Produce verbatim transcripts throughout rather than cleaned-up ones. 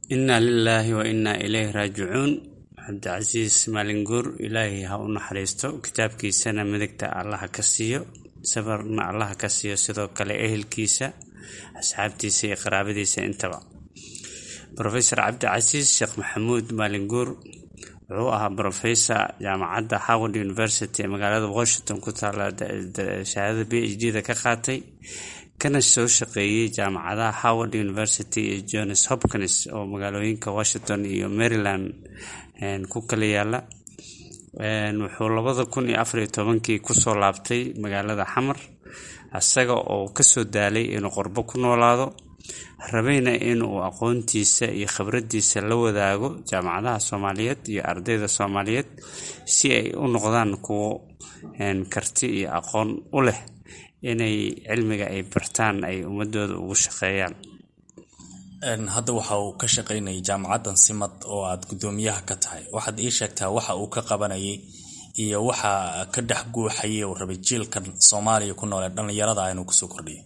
إنا لله وإنا إليه راجعون. عبد العزيز مالنجور إلهي ها نحريستو كتابكي سنة مدكتا الله كسيو سفرنا الله كسيو سيدو كلا أهل كيسا أصحابتي سي قرابتي سي انتبع. بروفيسور عبد العزيز شيخ محمود مالنجور هو أها بروفيسور جامعة هاورد يونيفرسيتي مقالة واشنطن كتالا شهادة بي جديدة كقاتي كان soo shaqeeyay jaamacadaha Howard University iyo Johns Hopkins oo magaalooyinka Washington iyo Maryland een ku kala yaala een wuxuu labada kun iyo afar iyo tobankii ku soo laabtay magaalada Xamar asaga oo ka soo daalay inuu qurbo ku noolaado rabayna inuu aqoontiisa iyo khibradiisa la wadaago jaamacadaha Soomaaliyeed iyo ardayda Soomaaliyeed si ay u noqdaan kuwo een karti iyo aqoon u leh inay cilmiga ay bartaan ay umadooda ugu shaqeeyaan. een hadda waxa uu ka shaqeynay jaamacadan Simad oo aad gudoomiyaha ka tahay waxaad ii sheegtaa waxa uu ka qabanayay iyo waxa ka dhex guuxayay oo rabay jiilkan Soomaaliya ku nool dhalinyarada aynu ku soo kordhiyay.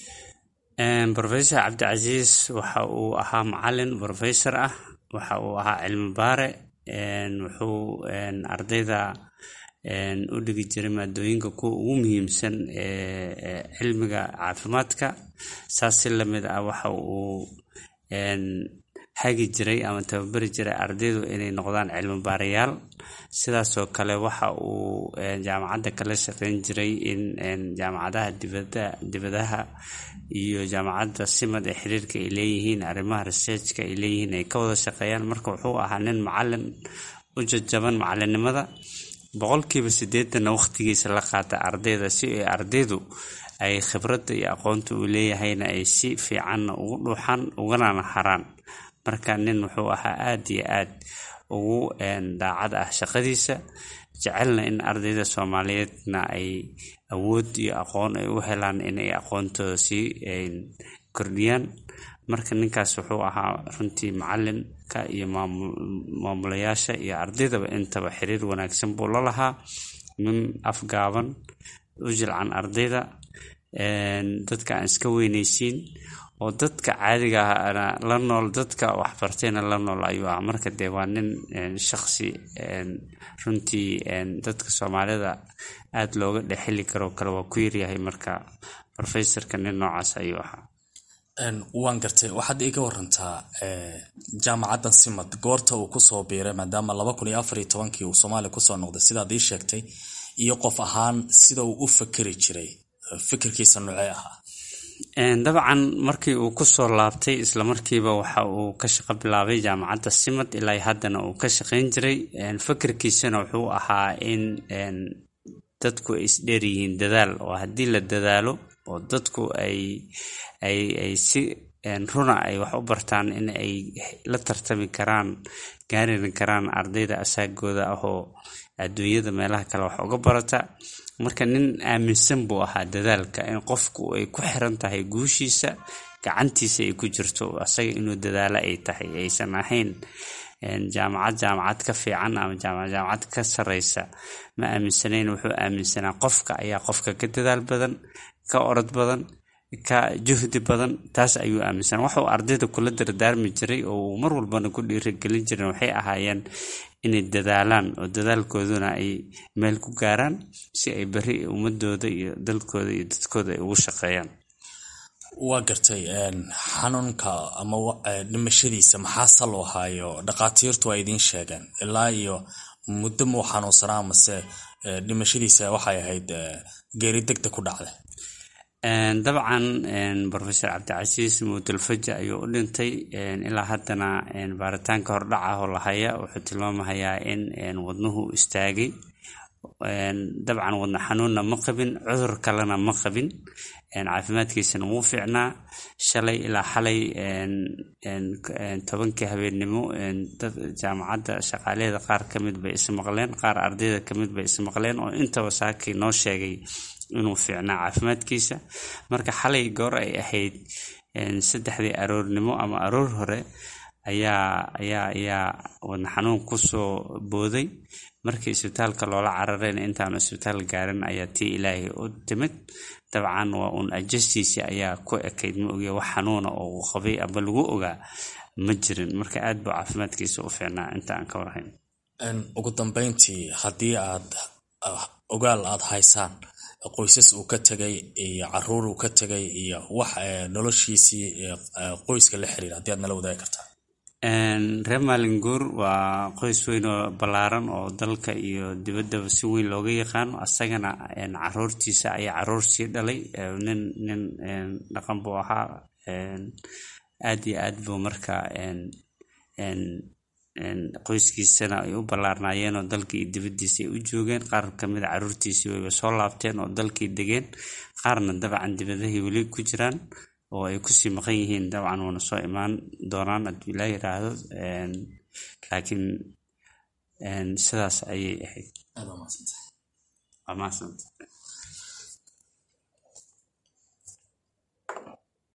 een Professor Abdi Aziz waxa uu ahaa macallin professor ah waxa uu ahaa cilmi baare een wuxuu een ardayda een u dhigi jiray maadooyinka kuwa ugu muhiimsan ee cilmiga caafimaadka saas la mid ah waxa uu een hagi jiray ama tababari jiray ardaydu inay noqdaan cilmi baarayaal sidaas oo kale waxa uu jaamacadda kala shaqeyn jiray in een jaamacadaha dibadda dibadaha iyo jaamacadda Simad ee xiriirka ay leeyihiin arrimaha researchka ay leeyihiin ay ka wada shaqeeyaan marka wuxuu ahaa nin macallin u jajaban macallinimada boqolkiiba siddeetan waqtigiisa la qaata ardayda si ay ardaydu ay khibrad iyo aqoonta u leeyahayna ay si fiican ugu dhuuxan ugana haraan marka nin wuxuu ahaa aad iyo aad ugu een daacad ah shaqadiisa jecelna in ardayda Soomaaliyeedna ay awood iyo aqoon ay u helaan inay aqoontooda si kordhiyaan marka ninkaas wuxuu ahaa runtii macallin ka iyo maamulayaasha iyo ardayda intaba xiriir wanaagsan buu la lahaa min afgaaban u jilcan ardayda een dadka aan iska weynaysiin oo dadka caadiga ah la nool dadka wax bartayna la nool ayuu ah marka de waa nin shakhsi een runtii een dadka Soomaalida aad looga dhaxli karo kala waa ku yaryahay marka professorka nin noocaas ayuu ahaa. een waan gartay waxaad iga warantaa ee jaamacadan Simad goorta uu ku soo biiray maadaama laba kun iyo afar iyo tobankii uu Soomaaliya ku soo noqday sidaad ii sheegtay iyo qof ahaan sida uu u fikiri jiray fikirkiisa noocee ahaa. een dabcan markii uu ku soo laabtay isla markiiba waxa uu ka shaqo bilaabay jaamacadda Simad ilaa haddana uu ka shaqeyn jiray een fikirkiisana wuxuu ahaa in een dadku is dheeriyiin dadaal oo hadii la dadaalo oo dadku ay ay ay si een runa ay wax u bartaan in ay la tartami karaan gaarin karaan ardayda asagooda ah oo adduunyada meelaha kale wax uga barata marka nin aaminsan buu ahaa dadaalka in qofku ay ku xiran tahay guushiisa gacantiisa ay ku jirto asaga inuu dadaalo ay tahay aysan ahayn een jaamacad jaamacad ka fiican ama jaamacad jaamacad ka sareysa ma aaminsanayn wuxuu aaminsanaa qofka ayaa qofka ka dadaal badan ka orod badan ka juhdi badan taas ayuu aaminsan waxa uu ardayda kula dardaarmi jiray oo mar walba ku dhiirigelin jiray waxay ahaayeen inay dadaalaan oo dadaalkooduna ay meel ku gaaraan si ay bari umadooda iyo dalkooda iyo dadkooda ay ugu shaqeeyaan. waa gartay een xanuunka ama dhimashadiisa maxaa sal loo hayo dhaqaatiirtu ay idin sheegeen ilaa iyo muddo mu xanuunsanaa mase dhimashadiisa waxay ahayd geeri degdeg ku dhacday. een dabcan een Professor Abdi Aziz Mudul Fajr ayuu u dhintay een ilaa haddana een baaritaanka hordhaca oo la haya wuxuu tilmaamayaa in een wadnuhu istaagay een dabcan wadna xanuunna ma qabin cudur kalena ma qabin een caafimaadkiisana wuu fiicnaa shalay ilaa xalay een een tobankii habeenimo een dad jaamacadda shaqaaleeda qaar kamid bay ismaqleen qaar ardayda kamid bay ismaqleen oo intaba saakay noo sheegay inuu fiicnaa caafimaadkiisa marka xalay goor ay ahayd een saddexdii aroornimo ama aroor hore ayaa ayaa ayaa wadna xanuun ku soo booday markii isbitaalka loola cararay intaan isbitaal gaarin ayaa tii Ilaahay u timid dabcan waa un ajastiisi ayaa ku ekayd ma ogeey wax xanuuna oo qabay aba lagu ogaa ma jirin marka aad buu caafimaadkiisa u fiicnaa inta aan ka warhayn. ugu dambeyntii haddii aad ogaal aad haysaan qoysas uu ka tegay iyo caruur uu ka tegay iyo wax noloshiisii qoyska la xiriira haddii aad nala wadaagi kartaa. reer Maalinguur waa qoys weyn oo ballaaran oo dalka iyo dibaddaba si weyn looga yaqaano. asagana caruurtiisa ayaa caruur sii dhalay. nin nin dhaqan buu ahaa. aad iyo aad buu marka qoyskiisana ay u ballaarnaayeen oo dalkii dibaddiisa ay u joogeen. qaar kamid a caruurtiisii wayba soo laabteen oo dalkii degeen. qaarna dabcan dibadahii weli ku jiraan oo ay kusii maqan yihiin. dabcan wana soo imaan doonaan haddii la yiraahdo. laakiin sidaas ayay ahayd. Aad waa mahadsantahay. Waa mahadsantahay.